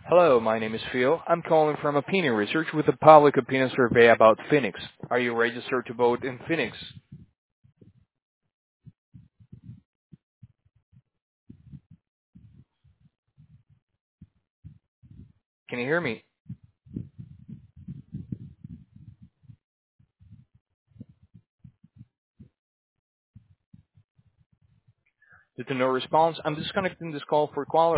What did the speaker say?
Hello, my name is Phil. I'm calling from Opinion Research with a public opinion survey about Phoenix. Are you registered to vote in Phoenix? Can you hear me? Due to no response, I'm disconnecting this call for quality.